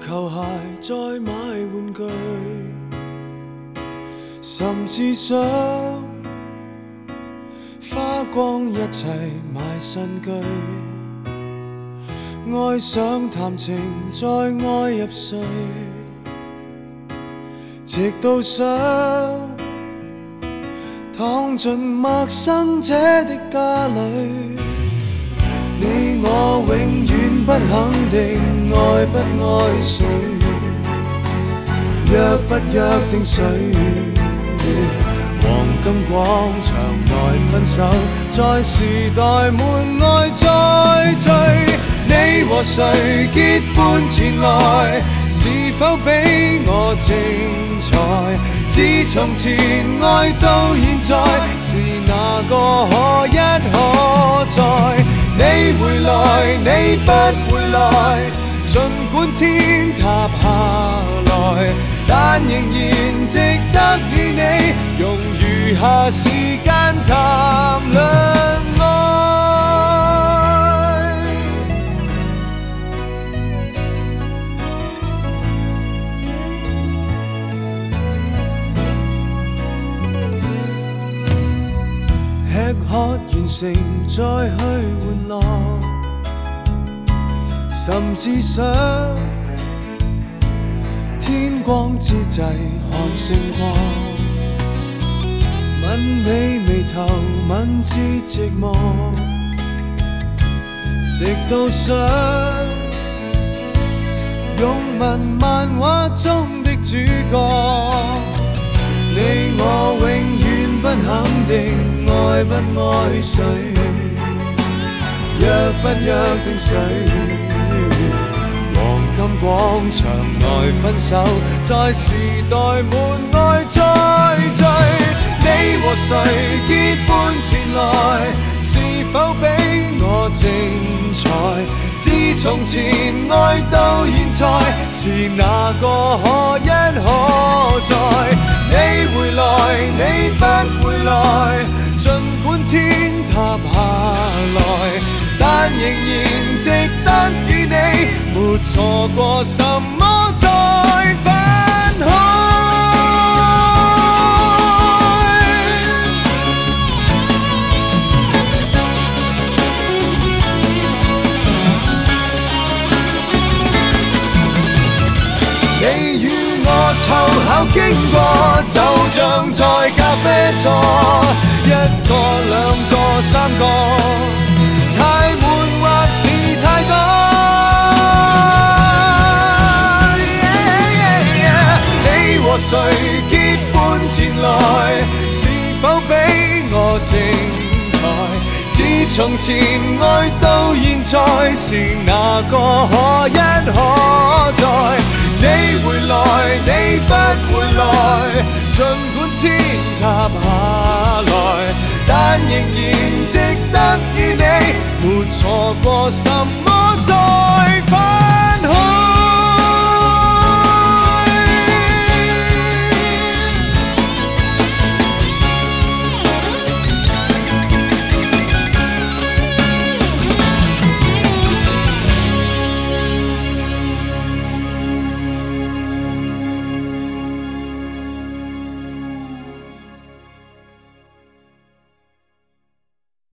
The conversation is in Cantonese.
球鞋再買玩具，甚至想花光一切買新居，愛上談情再愛入睡，直到想躺進陌生者的家裏。你我永遠不肯定愛不愛誰，約不約定誰，黃金廣場內分手，在時代門外再聚。你和誰結伴前來，是否比我精彩？自從前愛到現在，是哪個可一可再？你回來，你不回來，儘管天塌下來，但仍然值得與你用餘下時間談論愛。吃喝完成再去玩樂，甚至想天光之際看星光，吻你眉頭吻至寂寞，直到想擁吻漫畫中的主角。你我永遠不肯定愛不愛誰，約不約定誰，黃金廣場內分手，在時代門外再聚。你和誰結伴前來，是否比我精彩？自從前愛到現在，是哪個可一可再？你回來，你不回來，儘管天塌下來，但仍然值得與你沒錯過什麼再分開。你與我湊巧經過，就像在咖啡座，一個兩個三個，太悶或是太多。你和誰結伴前來，是否比我精彩？自從前愛到現在，是哪個可一可再？你回來，你不回來，儘管天塌下來，但仍然值得與你沒錯過什麼再分開。